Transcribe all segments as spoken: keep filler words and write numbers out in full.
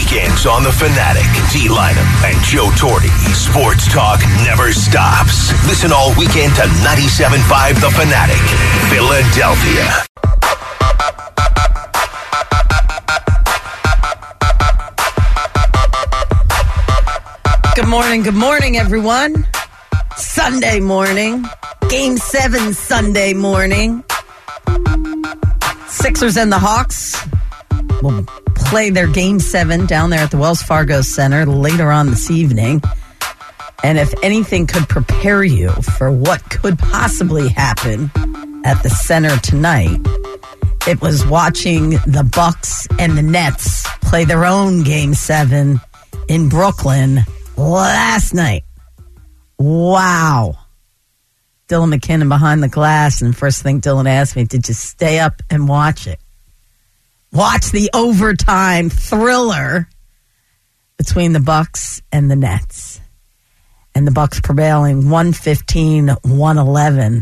Weekends on The Fanatic. D. Lynam and Joe Torti. Sports talk never stops. Listen all weekend to ninety-seven point five The Fanatic, Philadelphia. Good morning, good morning, everyone. Sunday morning. Game seven Sunday morning. Sixers and the Hawks will play their game seven down there at the Wells Fargo Center later on this evening. And if anything could prepare you for what could possibly happen at the center tonight, it was watching the Bucks and the Nets play their own game seven in Brooklyn last night. Wow. Dylan McKinnon behind the glass, and first thing Dylan asked me, did you stay up and watch it? Watch the overtime thriller between the Bucks and the Nets. And the Bucks prevailing one fifteen one eleven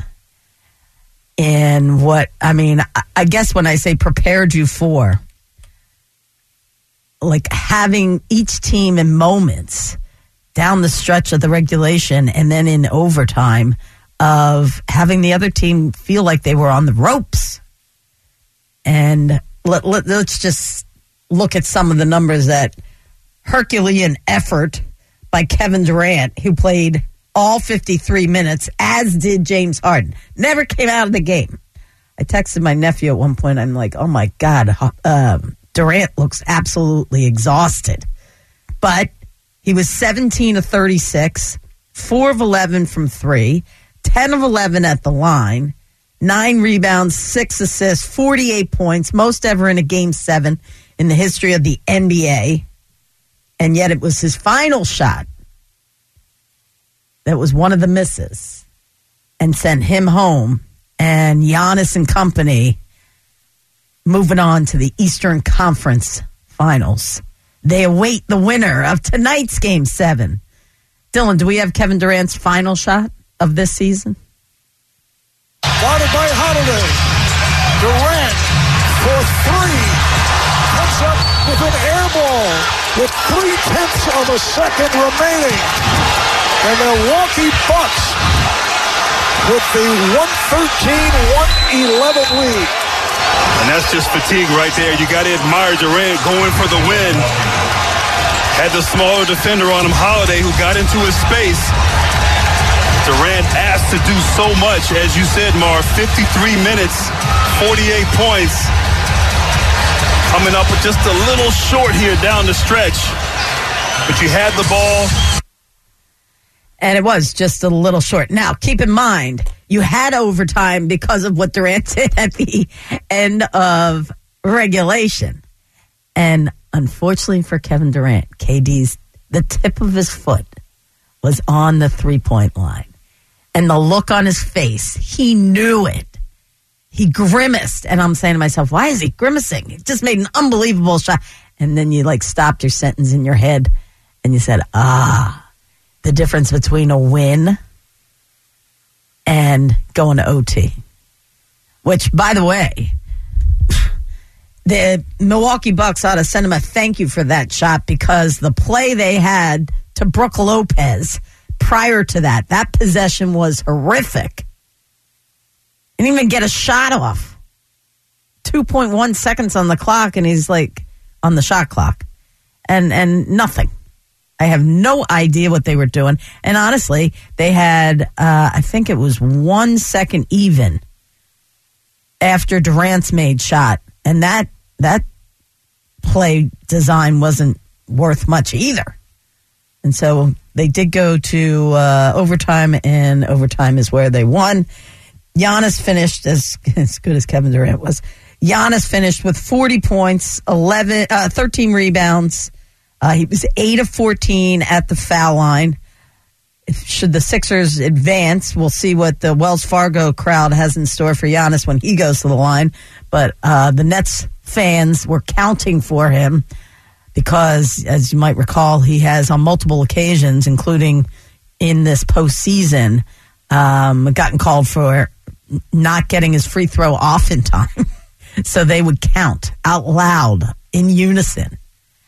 in what, I mean, I guess when I say prepared you for, like having each team in moments down the stretch of the regulation and then in overtime of having the other team feel like they were on the ropes. And let, let, let's just look at some of the numbers. That Herculean effort by Kevin Durant, who played all fifty-three minutes, as did James Harden. Never came out of the game. I texted my nephew at one point. I'm like, oh, my God, uh, Durant looks absolutely exhausted. But he was seventeen of thirty-six, four of eleven from three, ten of eleven at the line, nine rebounds, six assists, forty-eight points, most ever in a game seven in the history of the N B A. And yet it was his final shot that was one of the misses and sent him home. And Giannis and company moving on to the Eastern Conference Finals. They await the winner of tonight's game seven. Dylan, do we have Kevin Durant's final shot of this season? Guarded by Holiday. Durant for three. Puts up with an air ball with three-tenths of a second remaining. The Milwaukee Bucks with the one thirteen one eleven lead. And that's just fatigue right there. You got to admire Durant going for the win. Had the smaller defender on him, Holiday, who got into his space. Durant asked to do so much, as you said, Mar, fifty-three minutes, forty-eight points. Coming up with just a little short here down the stretch. But you had the ball. And it was just a little short. Now, keep in mind, you had overtime because of what Durant did at the end of regulation. And unfortunately for Kevin Durant, K D's, the tip of his foot was on the three-point line. And the look on his face, he knew it. He grimaced. And I'm saying to myself, why is he grimacing? He just made an unbelievable shot. And then you like stopped your sentence in your head and you said, ah, the difference between a win and going to O T. Which, by the way, the Milwaukee Bucks ought to send him a thank you for that shot, because the play they had to Brook Lopez prior to that, that possession was horrific. Didn't even get a shot off. two point one seconds on the clock, and he's like, on the shot clock. And and nothing. I have no idea what they were doing. And honestly, they had, uh, I think it was one second even after Durant's made shot. And that that play design wasn't worth much either. And so they did go to uh, overtime, and overtime is where they won. Giannis finished as, as good as Kevin Durant was. Giannis finished with forty points, eleven, uh, thirteen rebounds. Uh, he was eight of fourteen at the foul line. If, should the Sixers advance, we'll see what the Wells Fargo crowd has in store for Giannis when he goes to the line. But uh, the Nets fans were counting for him because, as you might recall, he has on multiple occasions, including in this postseason, um, gotten called for not getting his free throw off in time. So they would count out loud in unison.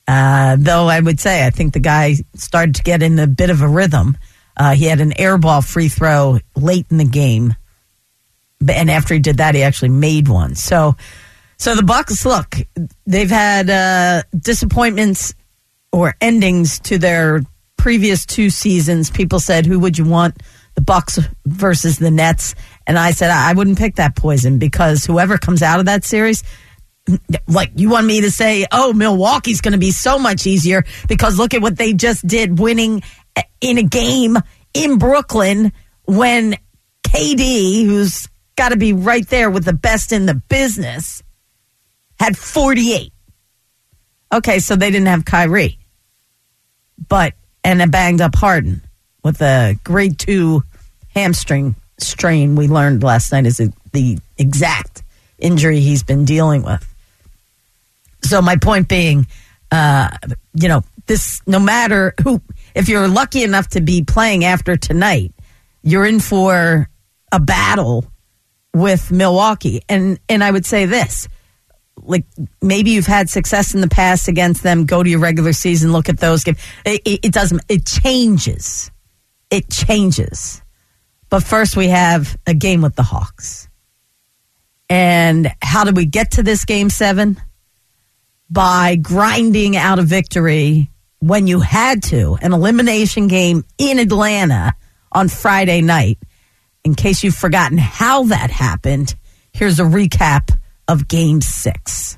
Uh, though I would say I think the guy started to get in a bit of a rhythm. Uh, he had an air ball free throw late in the game. And after he did that, he actually made one. So, so the Bucks, look, they've had uh, disappointments or endings to their previous two seasons. People said, who would you want, the Bucks versus the Nets? And I said, I wouldn't pick that poison because whoever comes out of that series, like you want me to say, oh, Milwaukee's going to be so much easier because look at what they just did, winning in a game in Brooklyn when K D, who's got to be right there with the best in the business, had forty-eight. Okay, so they didn't have Kyrie. But, and a banged up Harden with a grade two hamstring strain we learned last night is the exact injury he's been dealing with. So my point being, uh, you know, this, no matter who, if you're lucky enough to be playing after tonight, you're in for a battle with Milwaukee. And, and I would say this, like maybe you've had success in the past against them, go to your regular season, look at those games. It, it, it doesn't, it changes. It changes. But first we have a game with the Hawks. And how did we get to this game seven? By grinding out a victory when you had to, an elimination game in Atlanta on Friday night. In case you've forgotten how that happened, here's a recap of game six.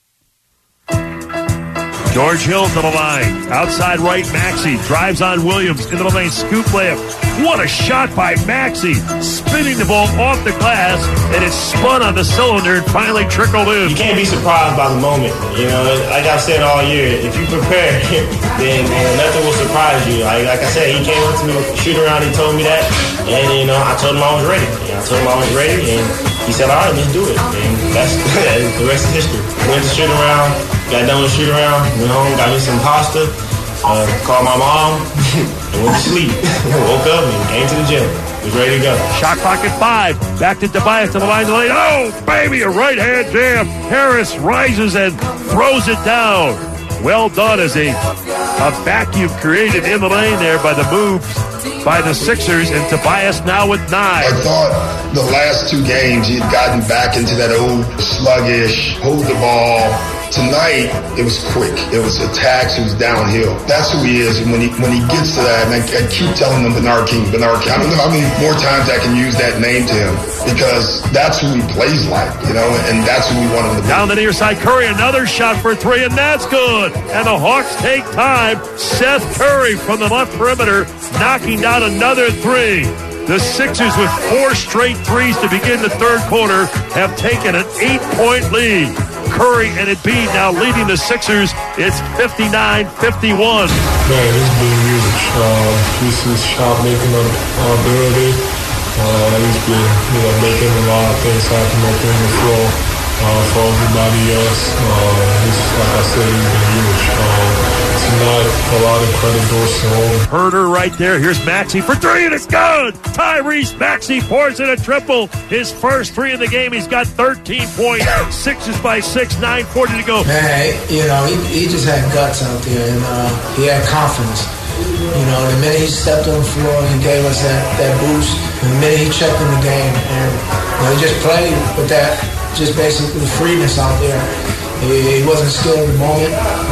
George Hill to the line. Outside right, Maxey drives on Williams into the lane. Scoop layup. What a shot by Maxey. Spinning the ball off the glass, and it spun on the cylinder and finally trickled in. You can't be surprised by the moment. You know, like I've said all year, if you prepare, then uh, nothing will surprise you. Like, like I said, he came up to me with the shoot around. He told me that, and you know, I told him I was ready. And I told him I was ready, and he said, "All right, let's do it." And that's the rest is history. Went to shoot around. Got done with shoot around, went home, got me some pasta, uh, called my mom, and went to sleep. Woke up and came to the gym. Was ready to go. Shot clock at five. Back to Tobias to the line. To the lane. Oh, baby, a right-hand jam. Harris rises and throws it down. Well done as a, a vacuum created in the lane there by the moves by the Sixers, and Tobias now with nine. I thought the last two games he had gotten back into that old sluggish, hold the ball. Tonight, it was quick. It was attacks. It was downhill. That's who he is. And when he when he gets to that, and I, I keep telling him Bernard King, Bernard King. I don't know how many more times I can use that name to him because that's who he plays like, you know, and that's who we want him to be. Down the near side, Curry, another shot for three, and that's good. And the Hawks take time. Seth Curry from the left perimeter, knocking down another three. The Sixers, with four straight threes to begin the third quarter, have taken an eight-point lead. Curry and Embiid now leading the Sixers. It's fifty-nine fifty-one. Man, it's been huge. Uh, this is shot making ability. Uh, he's been, you know, making a lot of things happen up on the floor uh, for everybody else. Uh, he's, like I said, he's been huge. Uh, Tonight, a lot of credit goes to him. Herder right there. Here's Maxey for three, and it's good. Tyrese Maxey pours in a triple. His first three in the game. He's got thirteen points. Sixers by six, nine forty to go. Man, you know, he, he just had guts out there, and uh, he had confidence. You know, the minute he stepped on the floor, he gave us that, that boost. The minute he checked in the game, and you know, he just played with that, just basically freeness out there. He wasn't still in the moment.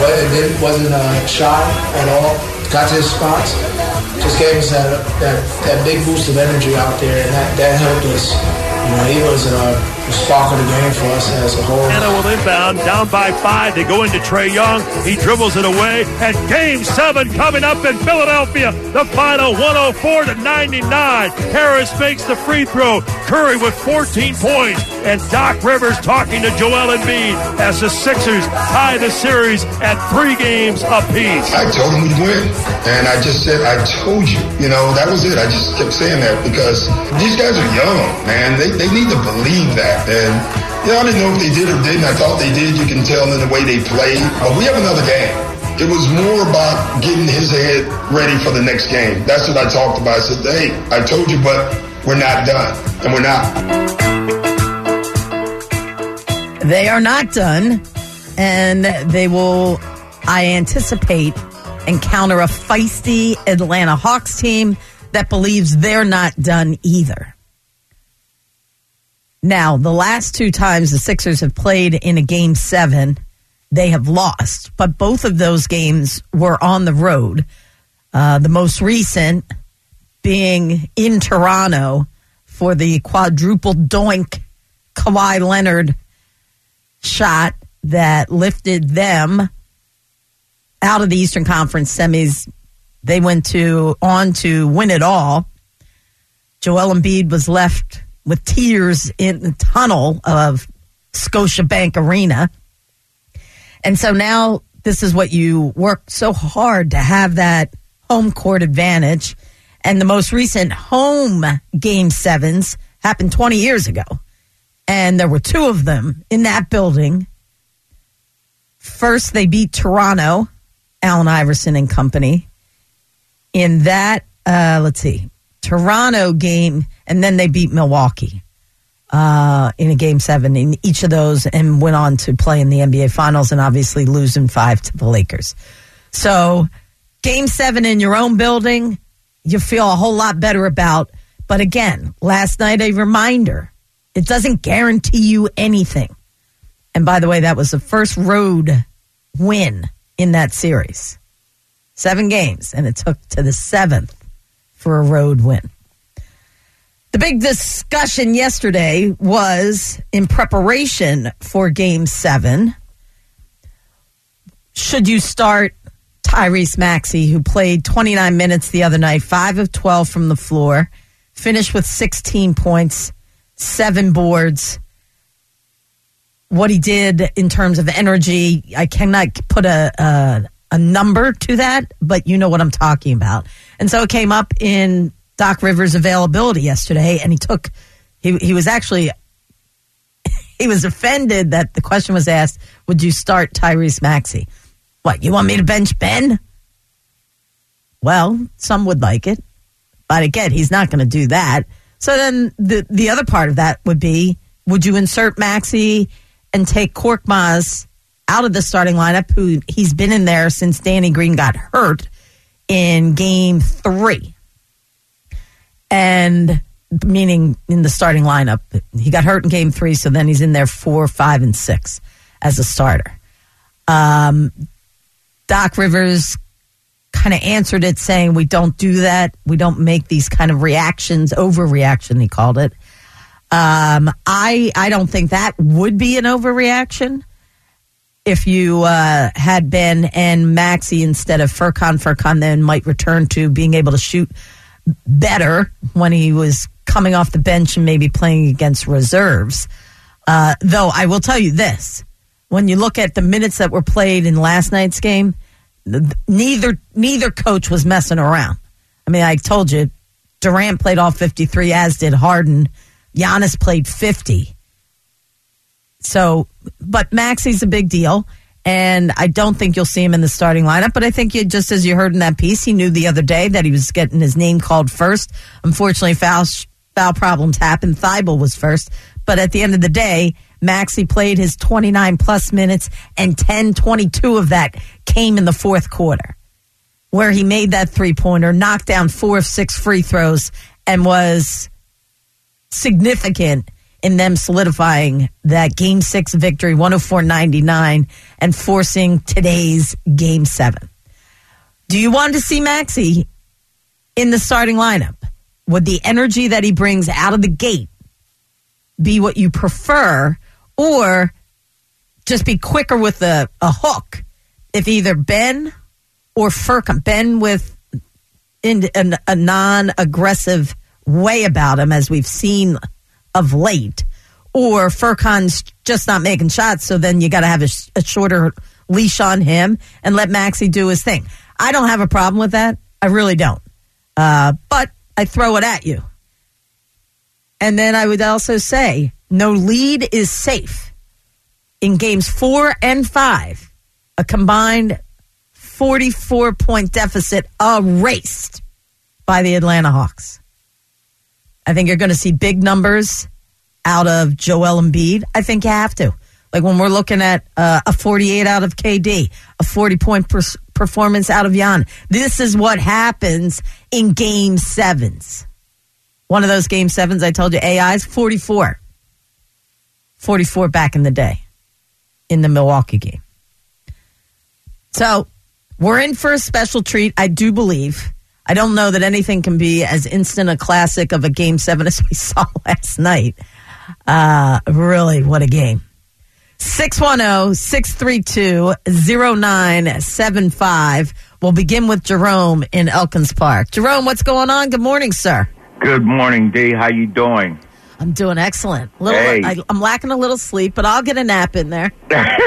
It wasn't uh, shy at all. Got to his spots. Just gave us that that, that big boost of energy out there, and that, that helped us. You know, he was uh, the spark of the game for us as a whole. Anna will inbound, down by five. They go into Trae Young. He dribbles it away. And game seven coming up in Philadelphia. The final one oh four to ninety-nine. Harris makes the free throw. Curry with fourteen points. And Doc Rivers talking to Joel Embiid as the Sixers tie the series at three games apiece. I told him we'd win. And I just said, I told you. You know, that was it. I just kept saying that because these guys are young, man. They, they need to believe that. And, you know, I didn't know if they did or didn't. I thought they did. You can tell in the way they played. But we have another game. It was more about getting his head ready for the next game. That's what I talked about. I said, hey, I told you, but we're not done. And we're not. They are not done, and they will I anticipate encounter a feisty Atlanta Hawks team that believes they're not done either. Now, the last two times the Sixers have played in a game seven, they have lost, but both of those games were on the road. Uh, the most recent being in Toronto for the quadruple doink Kawhi Leonard shot that lifted them out of the Eastern Conference semis. They went to on to win it all. Joel Embiid was left with tears in the tunnel of Scotiabank Arena. And so now this is what you work so hard to have, that home court advantage. And the most recent home game sevens happened twenty years ago. And there were two of them in that building. First, they beat Toronto, Allen Iverson and company. In that, uh, let's see, Toronto game, and then they beat Milwaukee uh, in a game seven in each of those, and went on to play in the N B A Finals and obviously losing five to the Lakers. So game seven in your own building, you feel a whole lot better about. But again, last night, a reminder, it doesn't guarantee you anything. And by the way, that was the first road win in that series. Seven games, and it took to the seventh for a road win. The big discussion yesterday was in preparation for game seven. Should you start Tyrese Maxey, who played twenty-nine minutes the other night, five of twelve from the floor, finished with sixteen points, seven boards. What he did in terms of energy, I cannot put a, a a number to that, but you know what I'm talking about. And so it came up in Doc Rivers' availability yesterday, and he took, he he was actually, he was offended that the question was asked, would you start Tyrese Maxey? What, you want me to bench Ben? Well, some would like it, but again, he's not going to do that. So then the, the other part of that would be, would you insert Maxey and take Korkmaz out of the starting lineup, who he's been in there since Danny Green got hurt in game three? And meaning in the starting lineup, he got hurt in game three, so then he's in there four, five, and six as a starter. Um, Doc Rivers kind of answered it saying, we don't do that. We don't make these kind of reactions, overreaction, he called it. Um, I, I don't think that would be an overreaction. If you uh, had Ben and Maxey instead of Furkan, Furkan then might return to being able to shoot better when he was coming off the bench and maybe playing against reserves. Uh, though I will tell you this, when you look at the minutes that were played in last night's game, neither neither coach was messing around. I mean, I told you, Durant played all fifty-three, as did Harden. Giannis played fifty. So, but Maxey's a big deal, and I don't think you'll see him in the starting lineup, but I think you, just as you heard in that piece, he knew the other day that he was getting his name called first. Unfortunately, foul, foul problems happened. Thibault was first, but at the end of the day, Maxey played his twenty-nine plus minutes, and ten, twenty-two of that came in the fourth quarter, where he made that three-pointer, knocked down four of six free throws, and was significant in them solidifying that game six victory, one oh four ninety-nine, and forcing today's game seven. Do you want to see Maxey in the starting lineup? Would the energy that he brings out of the gate be what you prefer, or just be quicker with a, a hook if either Ben or Furkan, Ben with in, an, a non-aggressive way about him, as we've seen of late, or Furkan's just not making shots, so then you got to have a, a shorter leash on him and let Maxey do his thing. I don't have a problem with that. I really don't. Uh, but I throw it at you. And then I would also say, no lead is safe. In games four and five, a combined forty-four point deficit erased by the Atlanta Hawks. I think you're going to see big numbers out of Joel Embiid. I think you have to. Like when we're looking at uh, a forty-eight out of K D, a forty-point per- performance out of Giannis. This is what happens in game sevens. One of those game sevens, I told you, A Is, forty-four. forty-four back in the day in the Milwaukee game. So we're in for a special treat, I do believe. I don't know that anything can be as instant a classic of a game seven as we saw last night. Uh, really, what a game. six one zero, six three two, zero nine seven five. We'll begin with Jerome in Elkins Park. Jerome, what's going on? Good morning, sir. Good morning, Dee. How you doing? I'm doing excellent. Little, hey. I, I'm lacking a little sleep, but I'll get a nap in there.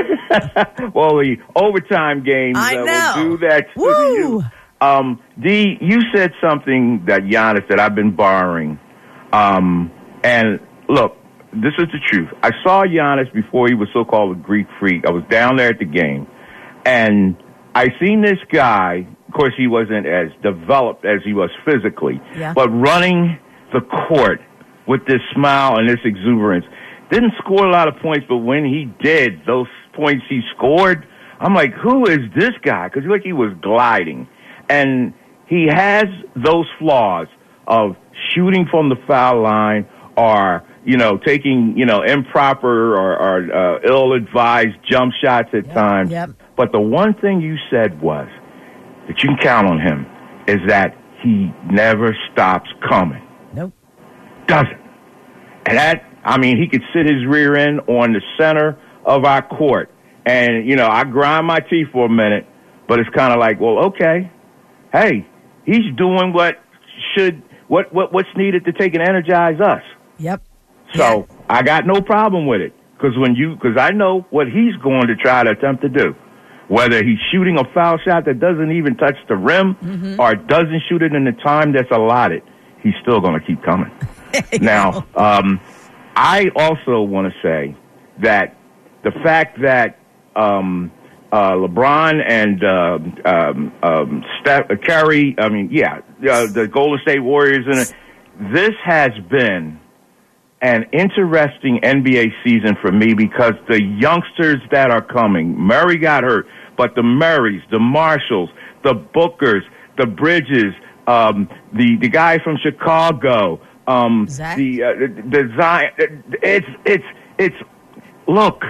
Well, the overtime games I uh, know. will do that to Woo. you. Um, Dee, you said something that Giannis that I've been borrowing. Um, and look, this is the truth. I saw Giannis before he was so-called a Greek freak. I was down there at the game, and I seen this guy. Of course, he wasn't as developed as he was physically, yeah. but running the court with this smile and this exuberance. Didn't score a lot of points, but when he did, those points he scored, I'm like, who is this guy? Because like he was gliding. And he has those flaws of shooting from the foul line or, you know, taking, you know, improper or, or uh, ill-advised jump shots at yep, times. Yep. But the one thing you said was that you can count on him is that he never stops coming. Nope. Doesn't. And that, I mean, he could sit his rear end on the center of our court. And, you know, I grind my teeth for a minute, but it's kind of like, well, okay. Hey, he's doing what should what, what what's needed to take and energize us. Yep. So yeah. I got no problem with it because when you because I know what he's going to try to attempt to do, whether he's shooting a foul shot that doesn't even touch the rim mm-hmm. or doesn't shoot it in the time that's allotted, he's still going to keep coming. Now, um, I also want to say that the fact that um, Uh, LeBron and uh, um, um, Steph uh, Curry, I mean, yeah, uh, the Golden State Warriors. And this has been an interesting N B A season for me because the youngsters that are coming, Murray got hurt, but the Murrays, the Marshalls, the Bookers, the Bridges, um, the the guy from Chicago, um, the uh, the, the Zion, it's it's it's look.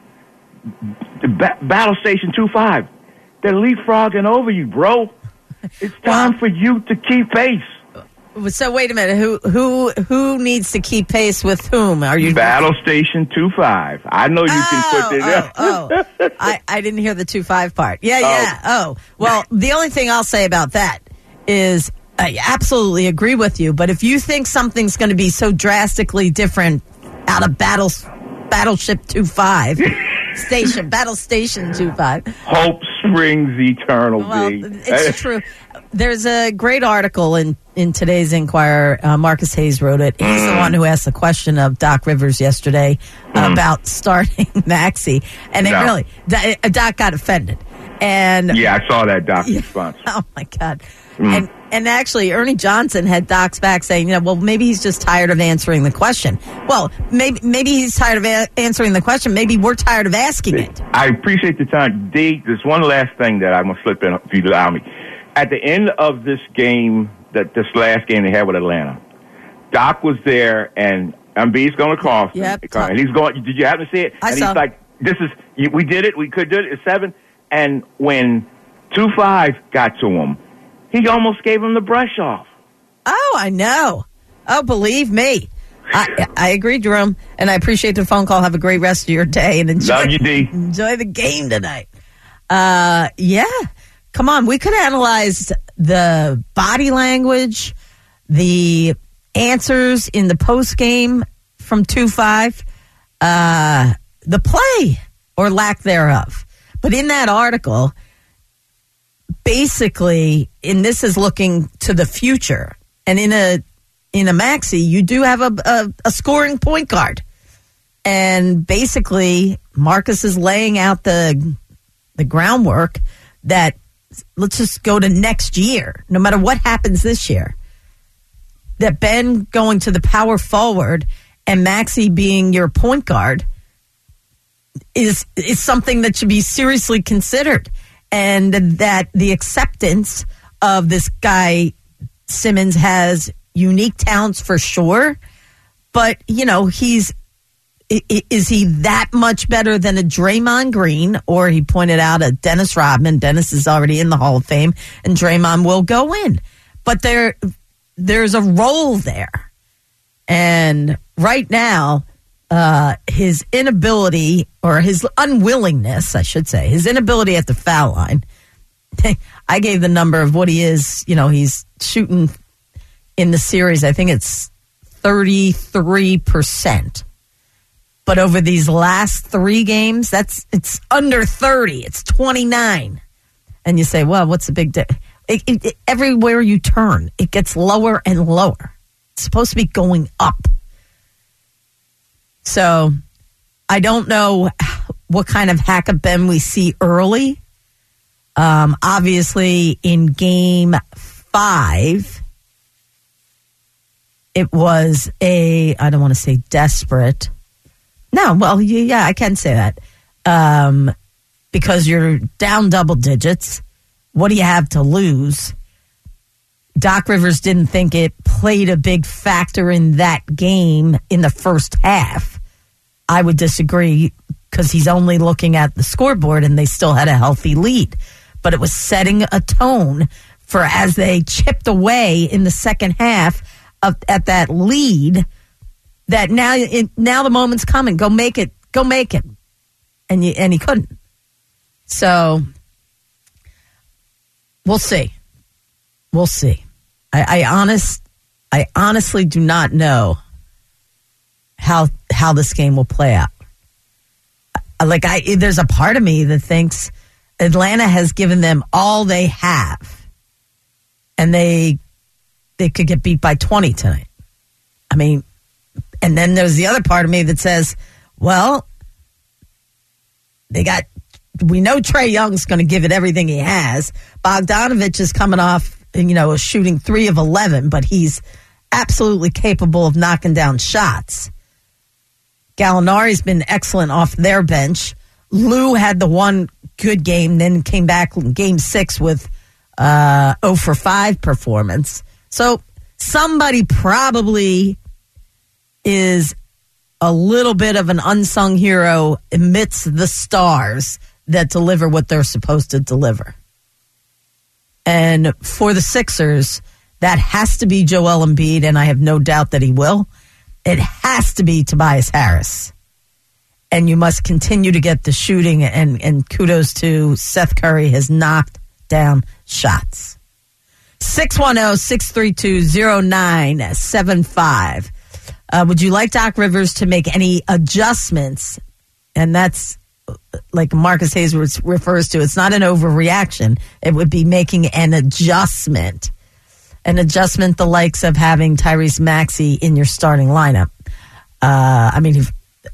Ba- Battle Station two five, they're leapfrogging over you, bro. It's time well, for you to keep pace. So wait a minute, who who who needs to keep pace with whom? Are you Battle Station two five? I know you oh, can put it. Oh, oh. I I didn't hear the two five part. Yeah, yeah. Oh, oh. Well, the only thing I'll say about that is I absolutely agree with you. But if you think something's going to be so drastically different out of Battle Battleship two five. Station, Battle Station two five. Hope springs eternal. Well, it's true. There's a great article in, in today's Inquirer. Uh, Marcus Hayes wrote it. He's mm. the one who asked the question of Doc Rivers yesterday mm. about starting Maxey. And it no. really, Doc got offended. And yeah, I saw that Doc's yeah, response. Oh, my God. Mm. And and actually, Ernie Johnson had Doc's back saying, you know, well, maybe he's just tired of answering the question. Well, maybe maybe he's tired of a- answering the question. Maybe we're tired of asking it. I appreciate the time. D, there's one last thing that I'm going to slip in, if you allow me. At the end of this game, that this last game they had with Atlanta, Doc was there, and Embiid's going to cross. Yep. And he's going, did you happen to see it? I and saw. he's like, this is, we did it, we could do it, it's seven. And when two five got to him, he almost gave him the brush off. Oh, I know. Oh, believe me. I, I agree, Jerome, and I appreciate the phone call. Have a great rest of your day and enjoy, Love you, D. enjoy the game tonight. Uh, yeah, come on. We could analyze the body language, the answers in the post game from two five, uh, the play or lack thereof. But in that article, basically, and this is looking to the future, and in a in a Maxey, you do have a, a, a scoring point guard, and basically, Marcus is laying out the the groundwork that let's just go to next year, no matter what happens this year. That Ben going to the power forward and Maxey being your point guard is is something that should be seriously considered. and that the acceptance of this guy Simmons has unique talents for sure, but, you know, he's is he that much better than a Draymond Green, or he pointed out a Dennis Rodman? Dennis is already in the Hall of Fame, and Draymond will go in. But there, there's a role there. And right now, uh, his inability, or his unwillingness, I should say, his inability at the foul line, I gave the number of what he is, you know, he's shooting in the series, I think it's thirty-three percent. But over these last three games, that's it's under thirty. It's twenty-nine. And you say, well, what's the big deal? It, it, it, everywhere you turn, it gets lower and lower. It's supposed to be going up. So I don't know what kind of hack-a-ben we see early. Um, obviously, in game five, it was a, I don't want to say desperate. No, well, yeah, I can say that. Um, because you're down double digits. What do you have to lose? Doc Rivers didn't think it played a big factor in that game in the first half. I would disagree because he's only looking at the scoreboard and they still had a healthy lead. But it was setting a tone for as they chipped away in the second half of, at that lead, that now it, now the moment's coming. Go make it. Go make it. And you, and he couldn't. So we'll see. We'll see. I, I honest I honestly do not know how how this game will play out. Like I there's a part of me that thinks Atlanta has given them all they have. And they they could get beat by twenty tonight. I mean, and then there's the other part of me that says, well, they got, we know Trae Young's going to give it everything he has. Bogdanovich is coming off, you know, shooting three of eleven, but he's absolutely capable of knocking down shots. Gallinari's been excellent off their bench. Lou had the one good game, then came back in game six with uh, oh for five performance. So somebody probably is a little bit of an unsung hero amidst the stars that deliver what they're supposed to deliver. And for the Sixers, that has to be Joel Embiid, and I have no doubt that he will. It has to be Tobias Harris. And you must continue to get the shooting, and, and kudos to Seth Curry has knocked down shots. six one zero, six three two, zero nine seven five. Uh, would you like Doc Rivers to make any adjustments? And that's like Marcus Hayes refers to. It's not an overreaction. It would be making an adjustment. An adjustment the likes of having Tyrese Maxey in your starting lineup. Uh, I mean, he,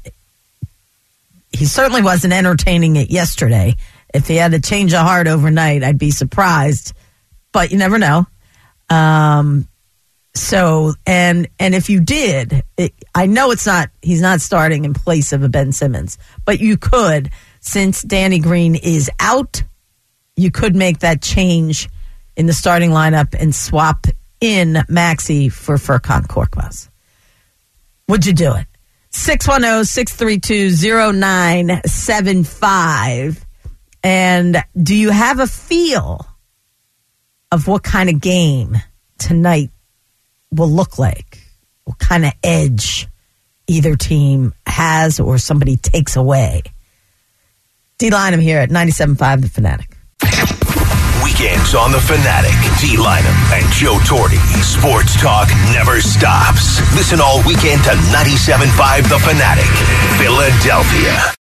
he certainly wasn't entertaining it yesterday. If he had to change a heart overnight, I'd be surprised. But you never know. Um, so, and and if you did, it, I know it's not, he's not starting in place of a Ben Simmons, but you could, since Danny Green is out, you could make that change in the starting lineup and swap in Maxey for Furkan Korkmaz. Would you do it? six one zero, six three two, zero nine seven five. And do you have a feel of what kind of game tonight will look like? What kind of edge either team has or somebody takes away? D-Line, I'm here at ninety-seven point five The Fanatic. Weekends on The Fanatic. D-Lineham and Joe Torti. Sports talk never stops. Listen all weekend to ninety-seven point five The Fanatic, Philadelphia.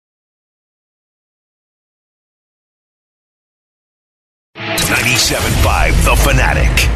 ninety-seven point five The Fanatic.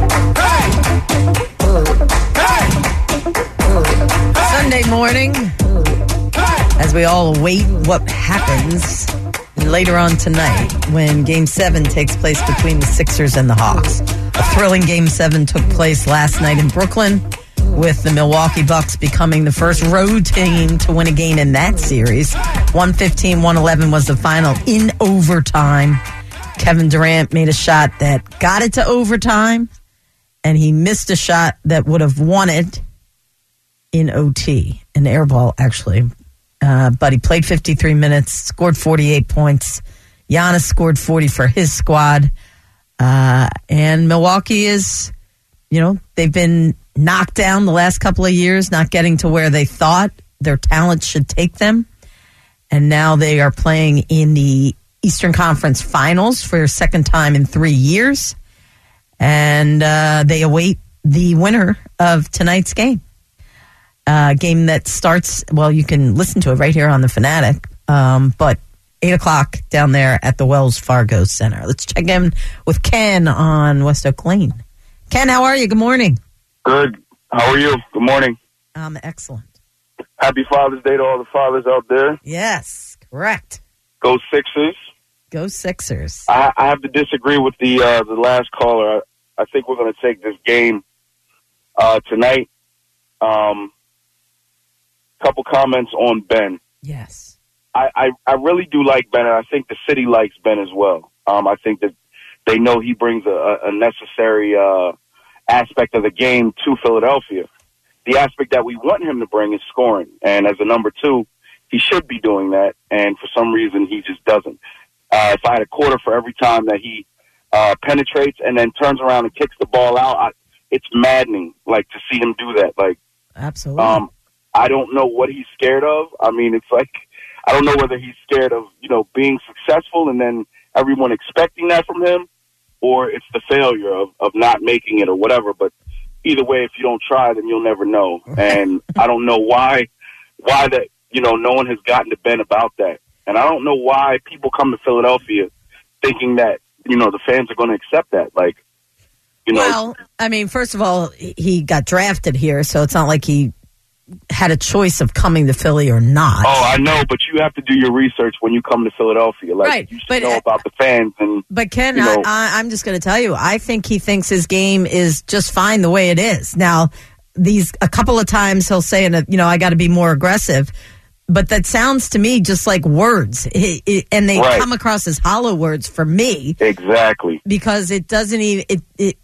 Sunday morning, as we all await what happens later on tonight when Game seven takes place between the Sixers and the Hawks. A thrilling Game seven took place last night in Brooklyn with the Milwaukee Bucks becoming the first road team to win a game in that series. one fifteen one eleven was the final in overtime. Kevin Durant made a shot that got it to overtime, and he missed a shot that would have won it in O T, an air ball, actually. Uh, but he played fifty-three minutes, scored forty-eight points. Giannis scored forty for his squad. Uh, and Milwaukee is, you know, they've been knocked down the last couple of years, not getting to where they thought their talent should take them. And now they are playing in the Eastern Conference Finals for a second time in three years. And uh, they await the winner of tonight's game. Uh, game that starts, well, you can listen to it right here on The Fanatic, um, but eight o'clock down there at the Wells Fargo Center. Let's check in with Ken on West Oak Lane. Ken, how are you? Good morning. Good. How are you? Good morning. Um, excellent. Happy Father's Day to all the fathers out there. Yes, correct. Go Sixers. Go Sixers. I, I have to disagree with the uh, the last caller. I, I think we're going to take this game uh, tonight. Um, couple comments on Ben. Yes. I, I, I really do like Ben, and I think the city likes Ben as well. Um, I think that they know he brings a, a necessary uh, aspect of the game to Philadelphia. The aspect that we want him to bring is scoring, and as a number two, he should be doing that, and for some reason he just doesn't. Uh, if I had a quarter for every time that he uh, penetrates and then turns around and kicks the ball out, I, it's maddening, like, to see him do that. Like, absolutely. Um, I don't know what he's scared of. I mean, it's like, I don't know whether he's scared of, you know, being successful and then everyone expecting that from him, or it's the failure of, of not making it or whatever. But either way, if you don't try, then you'll never know. And I don't know why, why that, you know, no one has gotten to Ben about that. And I don't know why people come to Philadelphia thinking that, you know, the fans are going to accept that. Like, you know. Well, I mean, first of all, he got drafted here, so it's not like he had a choice of coming to Philly or not. Oh, I know, but you have to do your research when you come to Philadelphia. Like, right, you should but, know about the fans. And But Ken, you know, I, I, I'm just going to tell you, I think he thinks his game is just fine the way it is. Now, these a couple of times he'll say, in a, you know, I got to be more aggressive. But that sounds to me just like words, it, it, and they right. come across as hollow words for me. Exactly, because it doesn't even it. it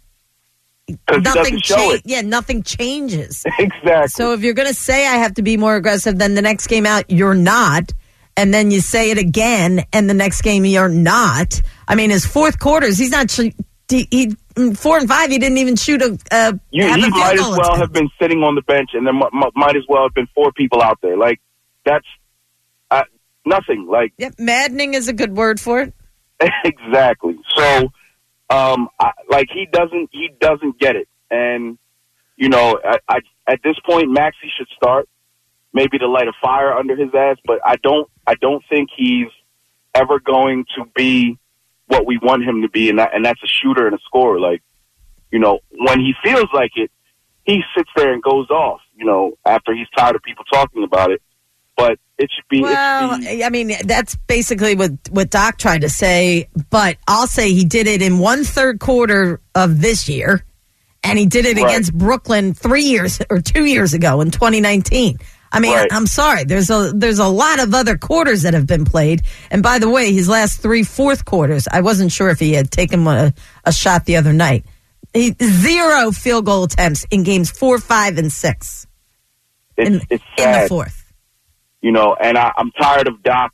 nothing changes. Yeah, nothing changes. Exactly. So if you're going to say I have to be more aggressive, then the next game out you're not, and then you say it again, and the next game you're not. I mean, his fourth quarters, he's not. He, he four and five, he didn't even shoot a. a you, have he a might as well attempt. have been sitting on the bench, and there m- m- might as well have been four people out there. Like. That's uh, nothing. Like, yep, maddening is a good word for it. Exactly. So, um, I, like he doesn't, he doesn't get it, and you know, I, I, at this point, Maxey should start, maybe to light a fire under his ass. But I don't, I don't think he's ever going to be what we want him to be, and that, and that's a shooter and a scorer. Like, you know, when he feels like it, he sits there and goes off. You know, after he's tired of people talking about it. But it should be. Well, it should be, I mean, that's basically what, what Doc tried to say. But I'll say he did it in one third quarter of this year, and he did it right. against Brooklyn three years or two years ago in twenty nineteen. I mean, right. I'm sorry. There's a there's a lot of other quarters that have been played. And by the way, his last three fourth quarters, I wasn't sure if he had taken a, a shot the other night. He, zero field goal attempts in games four, five, and six. It's, in, it's sad. in the fourth. You know, and I, I'm tired of Doc.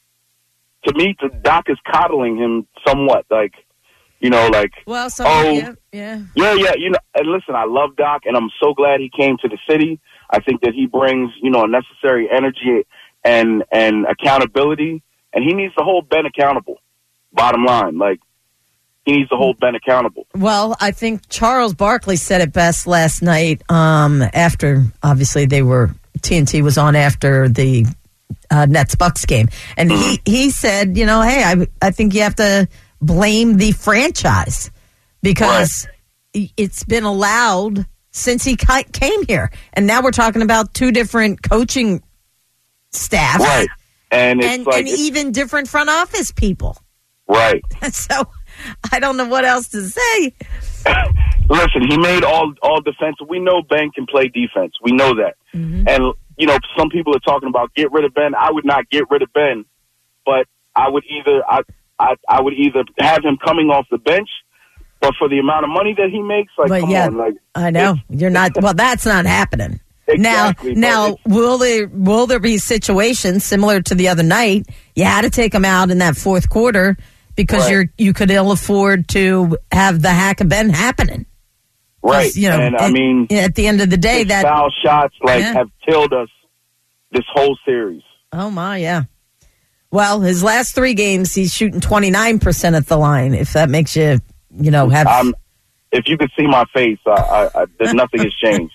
To me, to, Doc is coddling him somewhat. Like, you know, like, well, so, oh, yeah, yeah. Yeah, yeah, you know, and listen, I love Doc, and I'm so glad he came to the city. I think that he brings, you know, a necessary energy and, and accountability, and he needs to hold Ben accountable, bottom line. Like, he needs to hold Ben accountable. Well, I think Charles Barkley said it best last night um, after, obviously, they were... T N T was on after the uh, Nets-Bucks game. And he, he said, you know, hey, I, I think you have to blame the franchise because right. it's been allowed since he came here. And now we're talking about two different coaching staffs. Right. And, it's and, like and it's, even different front office people. Right. So I don't know what else to say. listen, he made all all defensive. We know Ben can play defense. We know that. Mm-hmm. And, you know, some people are talking about get rid of Ben. I would not get rid of Ben, but I would either I I, I would either have him coming off the bench, but for the amount of money that he makes, like, but come yeah, on. Like, I know. You're not, well, that's not happening. Exactly, now, now will there will there be situations similar to the other night? You had to take him out in that fourth quarter because right. you're you could ill afford to have the hack of Ben happening. Right. You know, and at, I mean, at the end of the day, that foul shots like yeah. have killed us this whole series. Oh my, yeah. Well, his last three games, he's shooting twenty-nine percent at the line. If that makes you, you know, have. Um, if you could see my face, I, I, I, there's nothing has changed.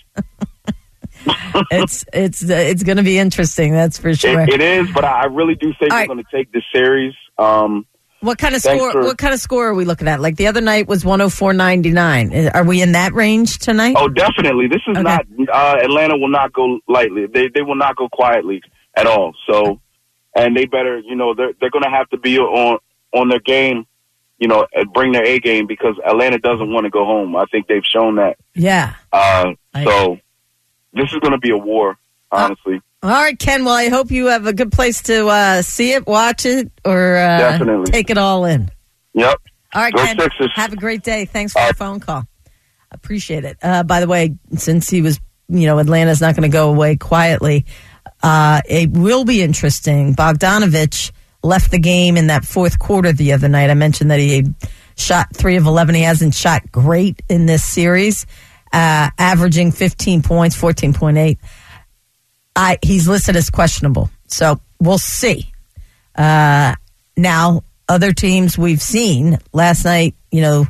it's it's uh, it's going to be interesting. That's for sure. It, it is, but I really do think All we're right. going to take this series. Um, what kind of score? For, what kind of score are we looking at? Like the other night was one oh four ninety-nine. Are we in that range tonight? Oh, definitely. This is okay. not. Uh, Atlanta will not go lightly. They they will not go quietly at all. So, and they better, you know, they're they're going to have to be on on their game. You know, and bring their A game because Atlanta doesn't want to go home. I think they've shown that. Yeah. Uh, so. This is going to be a war, honestly. All right, Ken. Well, I hope you have a good place to uh, see it, watch it, or uh, Definitely. take it all in. Yep. All right, Go Ken. Sixers. Have a great day. Thanks for uh, the phone call. Appreciate it. Uh, by the way, since he was, you know, Atlanta's not going to go away quietly, uh, it will be interesting. Bogdanovich left the game in that fourth quarter the other night. I mentioned that he shot three of eleven. He hasn't shot great in this series. Uh, averaging fifteen points, fourteen point eight. I, he's listed as questionable. So we'll see. Uh, now, other teams we've seen last night, you know,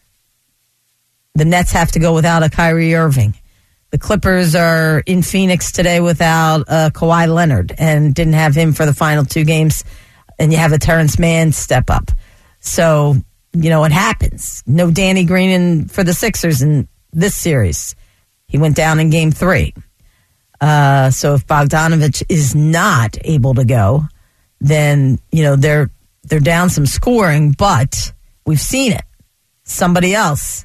the Nets have to go without a Kyrie Irving. The Clippers are in Phoenix today without uh, Kawhi Leonard and didn't have him for the final two games. And you have a Terrence Mann step up. So, you know, it happens. No Danny Green in, for the Sixers and this series. He went down in game three. Uh, so if Bogdanovich is not able to go, then, you know, they're they're down some scoring, but we've seen it. Somebody else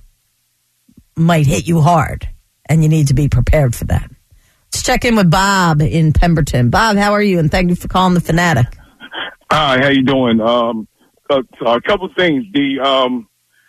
might hit you hard, and you need to be prepared for that. Let's check in with Bob in Pemberton. Bob, how are you? And thank you for calling the Fanatic. Hi, how you doing? Um, a, a couple things. The um,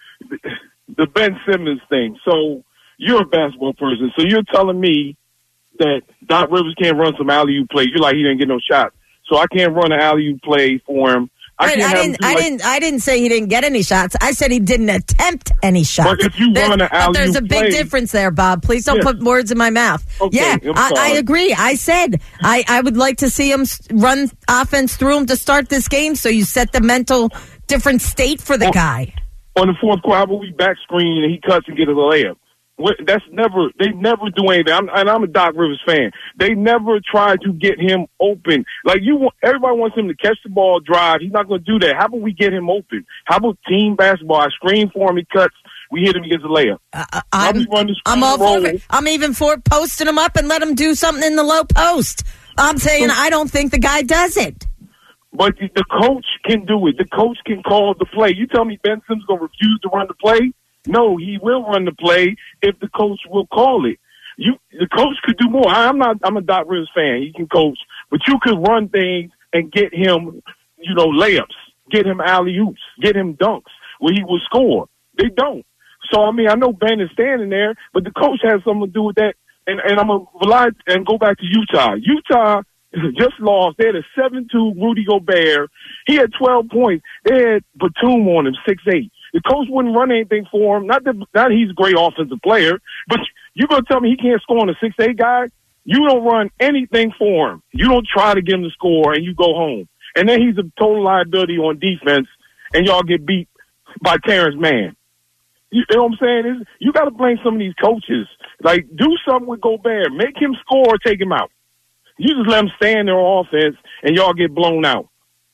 the Ben Simmons thing. So you're a basketball person, so you're telling me that Doc Rivers can't run some alley-oop play. You're like, he didn't get no shots, so I can't run an alley-oop play for him. I, Wait, can't I have didn't. him do I like, didn't. I didn't say he didn't get any shots. I said he didn't attempt any shots. But if you There- run an but there's a alley-oop big play- difference there, Bob. Please don't Yeah. put words in my mouth. Okay, yeah, I'm I, I sorry. agree. I said I, I would like to see him s- run offense through him to start this game, so you set the mental different state for the Well, guy. on the fourth quarter, we back screen and he cuts and gets a layup. What- That's never, they never do anything. I'm, and I'm a Doc Rivers fan. They never try to get him open. Like you want, everybody wants him to catch the ball, drive. He's not going to do that. How about we get him open? How about team basketball? I screen for him, he cuts, we hit him against a layup. Uh, I'm, I'm all for it. I'm even for posting him up and let him do something in the low post. I'm saying I don't think the guy does it. But the, the coach can do it. The coach can call the play. You tell me Ben Simmons going to refuse to run the play? No, he will run the play if the coach will call it. You, the coach could do more. I, I'm not. I'm a Doc Rivers fan. He can coach, but you could run things and get him, you know, layups, get him alley oops, get him dunks where he will score. They don't. So I mean, I know Ben is standing there, but the coach has something to do with that. And and I'm gonna rely and go back to Utah. Utah just lost. They had a seven two Rudy Gobert. He had twelve points. They had Batum on him, six eight. The coach wouldn't run anything for him. Not that, not he's a great offensive player, but you're going to tell me he can't score on a six eight guy? You don't run anything for him. You don't try to get him to score, and you go home. And then he's a total liability on defense, and y'all get beat by Terrence Mann. You know what I'm saying? Is you got to blame some of these coaches. Like, do something with Gobert. Make him score or take him out. You just let him stand there on offense, and y'all get blown out.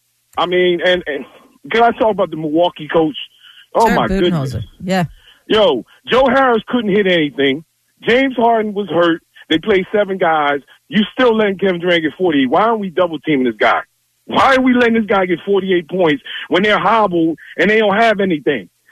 I mean, and, and can I talk about the Milwaukee coach? Oh, Sure, my Budenholzer. goodness. Yeah. Yo, Joe Harris couldn't hit anything. James Harden was hurt. They played seven guys. You still letting Kevin Durant get forty-eight. Why aren't we double-teaming this guy? Why are we letting this guy get forty-eight points when they're hobbled and they don't have anything?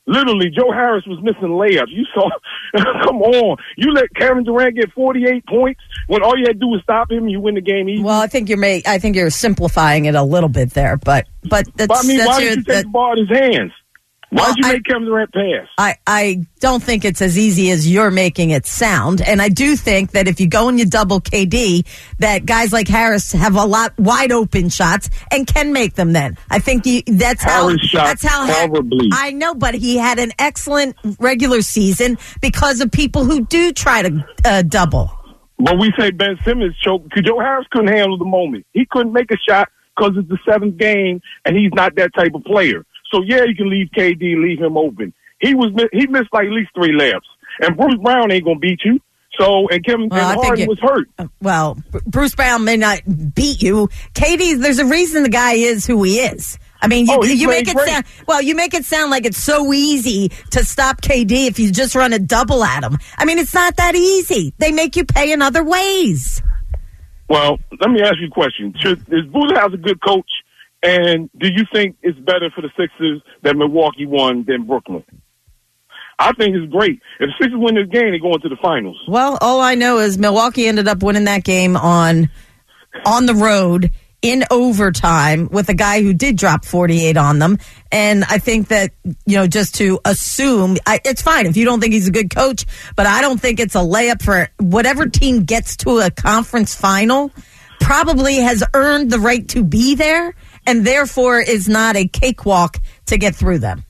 Literally, Joe Harris was missing layups. You saw, come on. You let Kevin Durant get forty-eight points when all you had to do was stop him and you win the game easy. Well, I think you're ma- I think you're simplifying it a little bit there, but but that's, but I mean, that's why your, did you that, take the ball out of his hands? Why well, did you I, make Kevin Durant pass? I, I don't think it's as easy as you're making it sound. And I do think that if you go and you double K D, that guys like Harris have a lot wide open shots and can make them then. I think you, that's Harris how, shot that's how, horribly. I know, but he had an excellent regular season because of people who do try to uh, double. When we say Ben Simmons choked, because Joe Harris couldn't handle the moment. He couldn't make a shot because it's the seventh game and he's not that type of player. So, yeah, you can leave K D, leave him open. He was he missed like at least three layups. And Bruce Brown ain't going to beat you. So, and Kevin well, and Harden was hurt. Well, Bruce Brown may not beat you. K D, there's a reason the guy is who he is. I mean, you, oh, you make it great. sound well. You make it sound like it's so easy to stop K D if you just run a double at him. I mean, it's not that easy. They make you pay in other ways. Well, let me ask you a question. Should, is Budenholzer a good coach? And do you think it's better for the Sixers that Milwaukee won than Brooklyn? I think it's great. If the Sixers win this game, they go into the finals. Well, all I know is Milwaukee ended up winning that game on on the road in overtime with a guy who did drop forty-eight on them. And I think that, you know, just to assume, I, it's fine if you don't think he's a good coach, but I don't think it's a layup for whatever team gets to a conference final probably has earned the right to be there and therefore is not a cakewalk to get through them.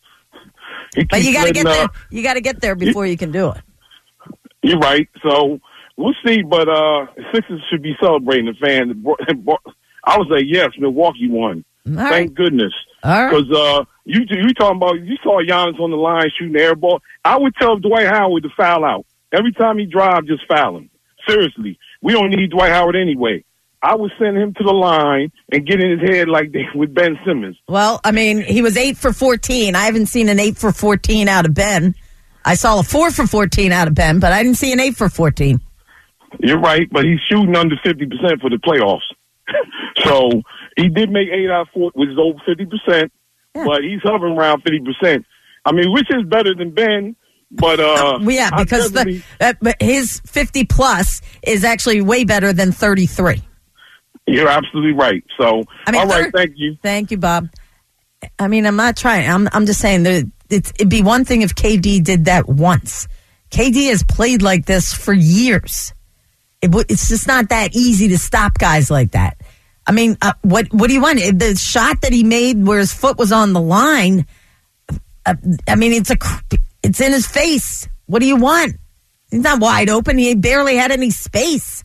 But you got to get uh, there. You got to get there before you can do it. You're right. So we'll see. But uh, Sixers should be celebrating the fans. I would say yes. Milwaukee won. All Thank right. goodness. All right. Because uh, you you talking about you saw Giannis on the line shooting the air ball. I would tell Dwight Howard to foul out every time he drive. Just foul him. Seriously, we don't need Dwight Howard anyway. I would send him to the line and get in his head like they, with Ben Simmons. Well, I mean, he was eight for fourteen. I haven't seen an eight for fourteen out of Ben. I saw a four for fourteen out of Ben, but I didn't see an eight for fourteen. You're right, but he's shooting under fifty percent for the playoffs. So he did make eight out of four, which is over fifty percent, yeah. But he's hovering around fifty percent. I mean, which is better than Ben, but uh, well, yeah, because the, uh, but his fifty plus is actually way better than thirty-three. You're absolutely right. So, I mean, all right, third, thank you. Thank you, Bob. I mean, I'm not trying. I'm I'm just saying that it's, it'd be one thing if K D did that once. K D has played like this for years. It, it's just not that easy to stop guys like that. I mean, uh, what what do you want? The shot that he made where his foot was on the line, uh, I mean, it's a it's in his face. What do you want? He's not wide open. He barely had any space.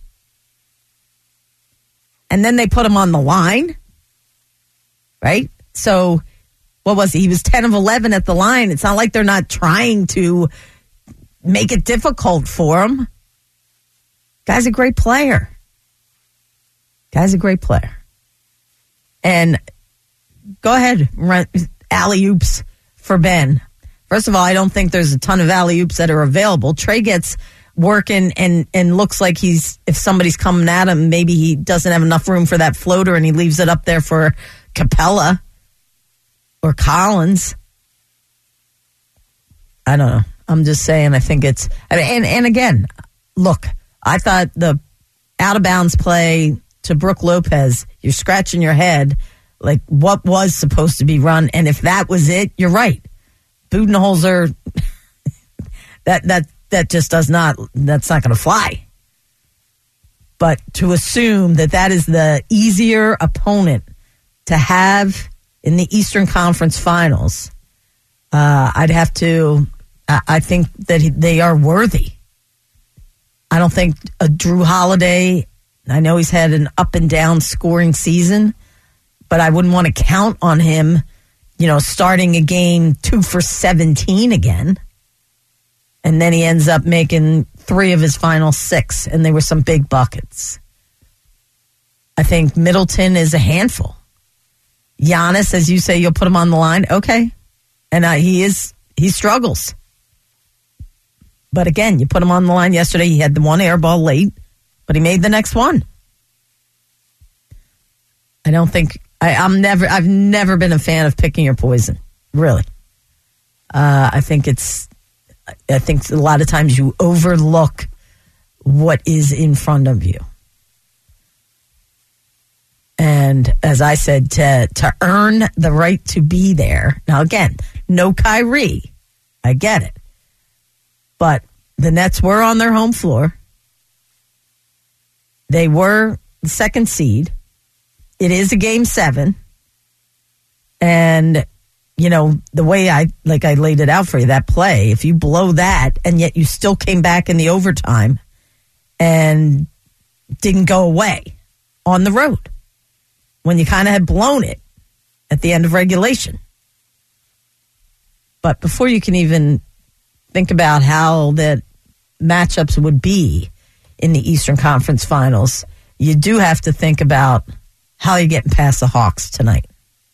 And then they put him on the line, right? So what was he? He was ten of eleven at the line. It's not like they're not trying to make it difficult for him. Guy's a great player. Guy's a great player. And go ahead, run alley-oops for Ben. First of all, I don't think there's a ton of alley-oops that are available. Trey gets working and, and looks like he's, if somebody's coming at him, maybe he doesn't have enough room for that floater and he leaves it up there for Capella or Collins. I don't know. I'm just saying, I think it's, and, and again, look, I thought the out of bounds play to Brook Lopez, you're scratching your head like what was supposed to be run. And if that was it, you're right. Budenholzer, that, that, that just does not, that's not going to fly. But to assume that that is the easier opponent to have in the Eastern Conference Finals, uh, I'd have to, I, I think that he, they are worthy. I don't think a Drew Holiday, I know he's had an up and down scoring season, but I wouldn't want to count on him, you know, starting a game two for seventeen again. And then he ends up making three of his final six, and they were some big buckets. I think Middleton is a handful. Giannis, as you say, you'll put him on the line. Okay. And uh, he is, he struggles. But again, you put him on the line yesterday. He had the one air ball late, but he made the next one. I don't think, I, I'm never, I've never been a fan of picking your poison. Really. Uh, I think it's, I think a lot of times you overlook what is in front of you. And as I said, to, to earn the right to be there. Now, again, no Kyrie. I get it. But the Nets were on their home floor. They were the second seed. It is a game seven. And, you know, the way I, like I laid it out for you, that play, if you blow that and yet you still came back in the overtime and didn't go away on the road when you kind of had blown it at the end of regulation. But before you can even think about how the matchups would be in the Eastern Conference Finals, you do have to think about how you're getting past the Hawks tonight.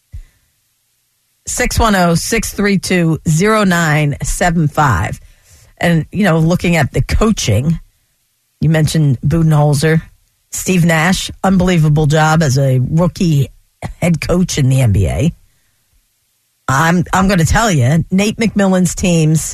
six one zero, six three two, zero nine seven five. And, you know, looking at the coaching, you mentioned Budenholzer. Steve Nash, unbelievable job as a rookie head coach in the N B A. I'm I'm going to tell you, Nate McMillan's teams,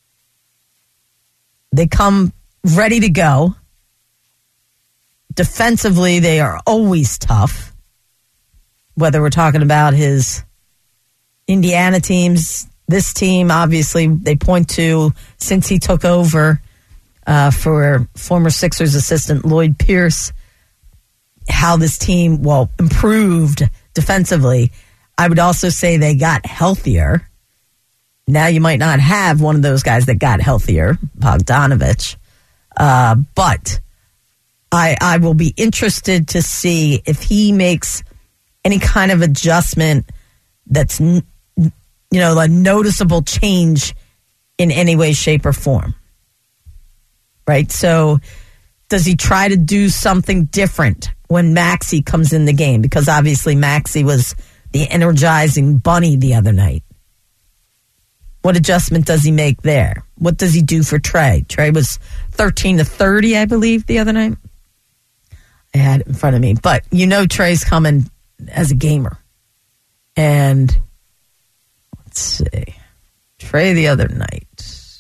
they come ready to go. Defensively, they are always tough. Whether we're talking about his Indiana teams, this team, obviously, they point to since he took over uh, for former Sixers assistant Lloyd Pierce, how this team, well, improved defensively. I would also say they got healthier. Now you might not have one of those guys that got healthier, Bogdanovich, uh, but I, I will be interested to see if he makes any kind of adjustment that's, you know, a noticeable change in any way, shape, or form. Right? So does he try to do something different when Maxey comes in the game? Because obviously Maxey was the energizing bunny the other night. What adjustment does he make there? What does he do for Trey? Trey was thirteen to thirty, I believe, the other night. I had it in front of me. But you know Trey's coming as a gamer. And let's see. Trey the other night.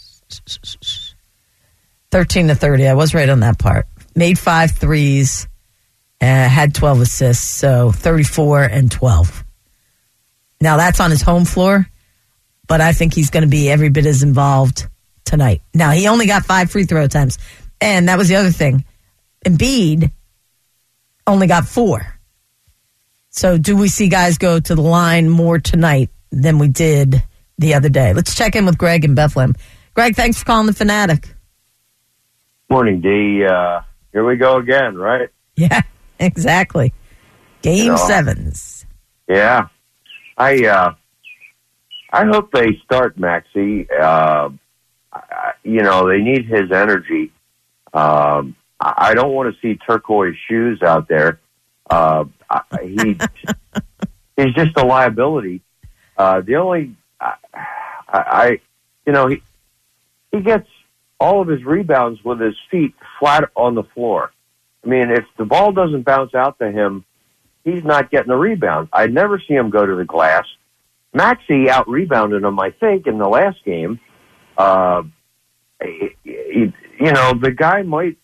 thirteen to thirty. I was right on that part. Made five threes. Uh, had twelve assists. So thirty-four and twelve. Now that's on his home floor. But I think he's going to be every bit as involved tonight. Now, he only got five free throw attempts. And that was the other thing. Embiid only got four. So do we see guys go to the line more tonight than we did the other day? Let's check in with Greg in Bethlehem. Greg, thanks for calling the Fanatic. Morning, D. Uh, here we go again, right? Yeah, exactly. Game you know, sevens. Yeah. I uh, I hope they start Maxey. Uh, I, you know, they need his energy. Um, I don't want to see turquoise shoes out there. Uh, he he's just a liability. Uh, the only I, I you know he he gets all of his rebounds with his feet flat on the floor. I mean, if the ball doesn't bounce out to him, he's not getting the rebound. I never see him go to the glass. Maxey out rebounded him, I think, in the last game. Uh, he, he, you know, the guy might.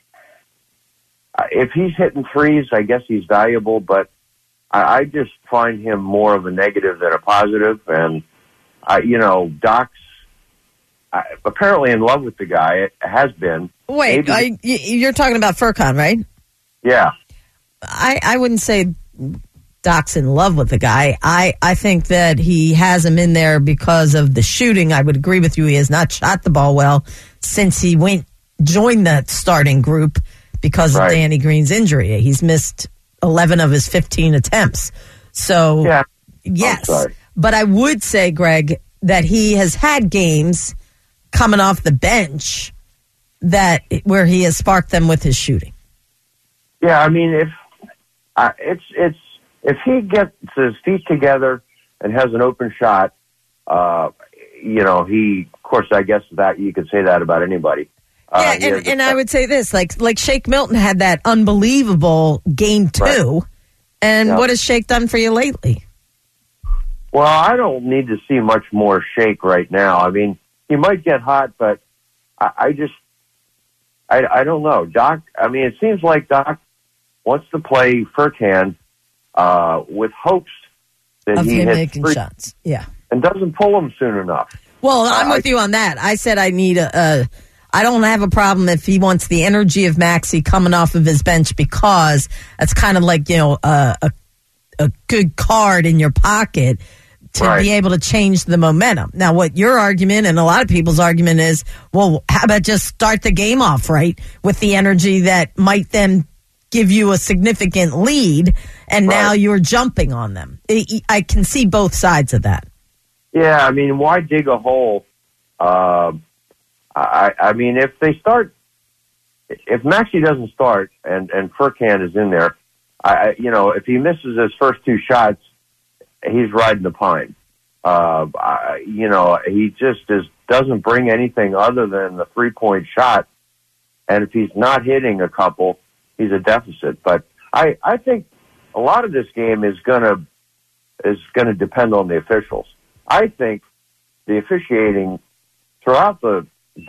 If he's hitting threes, I guess he's valuable, but I, I just find him more of a negative than a positive. And, I, you know, Doc's uh, apparently in love with the guy. It has been. Wait, I, you're talking about Furkan, right? Yeah. I, I wouldn't say Doc's in love with the guy. I, I think that he has him in there because of the shooting. I would agree with you. He has not shot the ball well since he went joined that starting group. Because right. of Danny Green's injury. He's missed eleven of his fifteen attempts. So, yeah. yes. But I would say, Greg, that he has had games coming off the bench that where he has sparked them with his shooting. Yeah, I mean, if uh, it's it's if he gets his feet together and has an open shot, uh, you know, he, of course, I guess that you could say that about anybody. Yeah, uh, and, and I would say this, like like Shake Milton had that unbelievable game two, right. and yeah. what has Shake done for you lately? Well, I don't need to see much more shake right now. I mean, he might get hot, but I, I just, I, I don't know. Doc, I mean, it seems like Doc wants to play Furkan uh, with hopes that of he him hits making three shots. Yeah. and doesn't pull them soon enough. Well, I'm Uh, with you on that. I said I need a, a. I don't have a problem if he wants the energy of Maxey coming off of his bench, because that's kind of like, you know, a, a, a good card in your pocket to Right. be able to change the momentum. Now, what your argument and a lot of people's argument is, well, how about just start the game off right with the energy that might then give you a significant lead, and now Right. you're jumping on them. I I can see both sides of that. Yeah, I mean, why dig a hole? Uh, I, I mean, if they start, if Maxey doesn't start and, and Furkan is in there, I, you know, if he misses his first two shots, he's riding the pine. Uh, I, you know, he just is, doesn't bring anything other than the three-point shot. And if he's not hitting a couple, he's a deficit. But I, I think a lot of this game is gonna is gonna depend on the officials. I think the officiating throughout the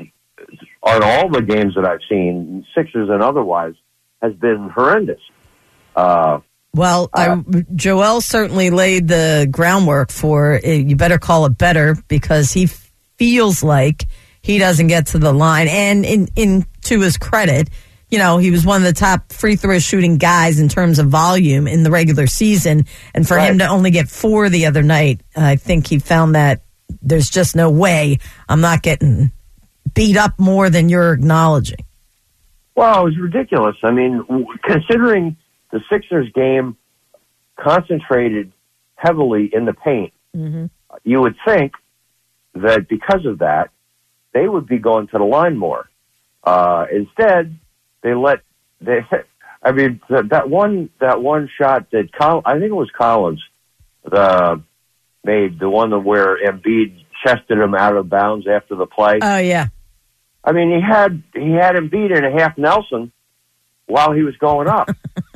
on all the games that I've seen, Sixers and otherwise, has been horrendous. Uh, Well, I, Joel certainly laid the groundwork for it. You better call it better, because he feels like he doesn't get to the line. And in, in to his credit, you know, he was one of the top free throw shooting guys in terms of volume in the regular season. And for Right. him to only get four the other night, I think he found that there's just no way I'm not getting beat up more than you're acknowledging. well, it was ridiculous. I mean, w- considering the Sixers game concentrated heavily in the paint, Mm-hmm. you would think that because of that, they would be going to the line more. Uh, instead, they let they. I mean, that, that one that one shot that Col- I think it was Collins the made, the one where Embiid chested him out of bounds after the play. Oh, yeah. I mean, he had he had Embiid in a half Nelson while he was going up,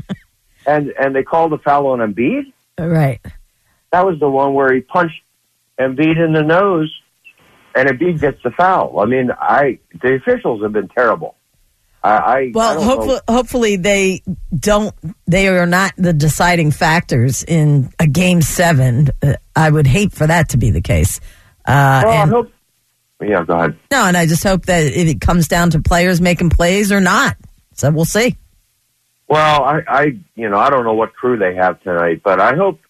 and and they called the foul on Embiid. Right. That was the one where he punched Embiid in the nose, and Embiid gets the foul. I mean, I the officials have been terrible. I, I Well, I don't hopefully, know. hopefully they don't. They are not the deciding factors in a game seven. Uh, I would hate for that to be the case. Uh, Well, I and, hope. Yeah, go ahead. no, and I just hope that it comes down to players making plays or not. So we'll see. Well, I, I, you know, I don't know what crew they have tonight, but I hope.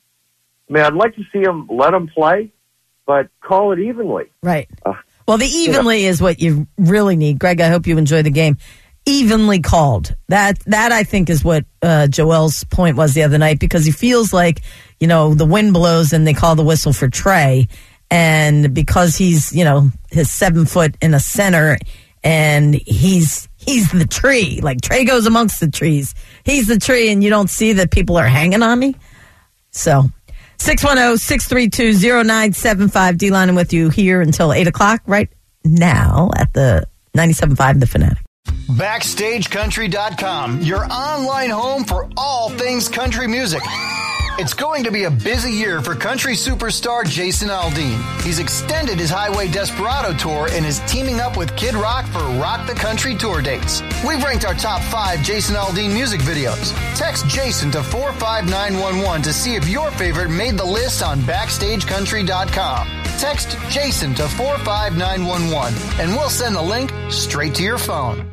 I mean, I'd like to see them let them play, but call it evenly. Right. Uh, Well, the evenly is what you really need, Greg. I hope you enjoy the game. Evenly called. That that I think is what uh, Joel's point was the other night, because he feels like, you know, the wind blows and they call the whistle for Trey, and because he's, you know, his seven foot in a center, and he's he's the tree. Like Trey goes amongst the trees. He's the tree, and you don't see that people are hanging on me. So. six one zero, six three two, zero nine seven five. D-Line with you here until eight o'clock right now at the ninety-seven point five The Fanatic. Backstage Country dot com, your online home for all things country music. It's going to be a busy year for country superstar Jason Aldean. He's extended his Highway Desperado tour and is teaming up with Kid Rock for Rock the Country tour dates. We've ranked our top five Jason Aldean music videos. Text Jason to four five nine one one to see if your favorite made the list on Backstage Country dot com. Text Jason to four five nine one one and we'll send the link straight to your phone.